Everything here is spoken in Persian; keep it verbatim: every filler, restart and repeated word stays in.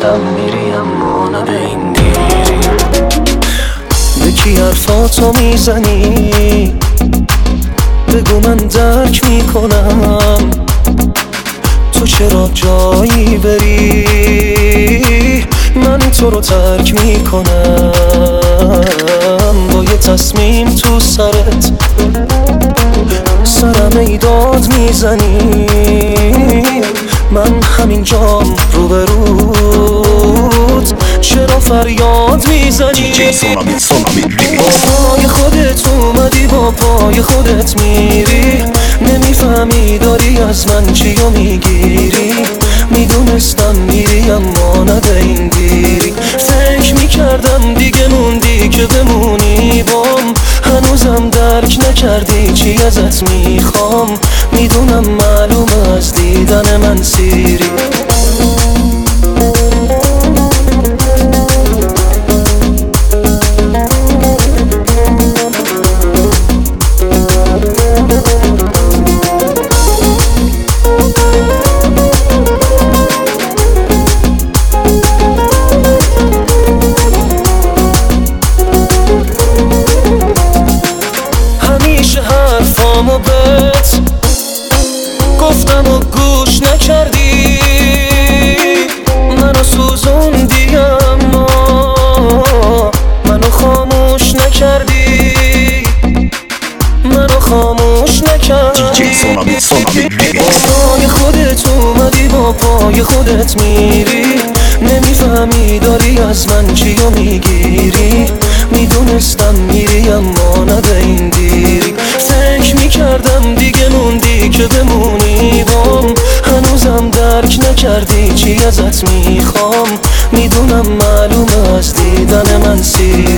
میدونستم میری اما نه به این دیری. به کی حرفاتو میزنی؟ بگو من درک میکنم. تو چرا جایی بری من تو رو ترک میکنم. با یه تصمیم تو سرت سرم ایداد میزنی. من همینجام روبروت چرا فریاد میزنی؟ با پای خودت اومدی با پای خودت میری. نمیفهمی داری از من چیو میگیری. میدونستم میری اما نه به این دیری. فکر میکردم دیگه موندی که بمونی بام. هنوزم درک نکردی چی ازت میخوام. میدونم معلومه از دیدن من سیری. حرفامو بهت گفتم و گوش نکردی. منو سوزوندی اما منو خاموش نکردی. منو خاموش نکردی. با پای خودت اومدی با پای خودت میری. نمیفهمی داری از من چیو میگیری. میدونستم میری اما نه به این دیری. فکر میکردم دیگه موندی که بمونی بام. هنوزم درک نکردی چی ازت میخوام. میدونم معلومه از دیدن من سیری.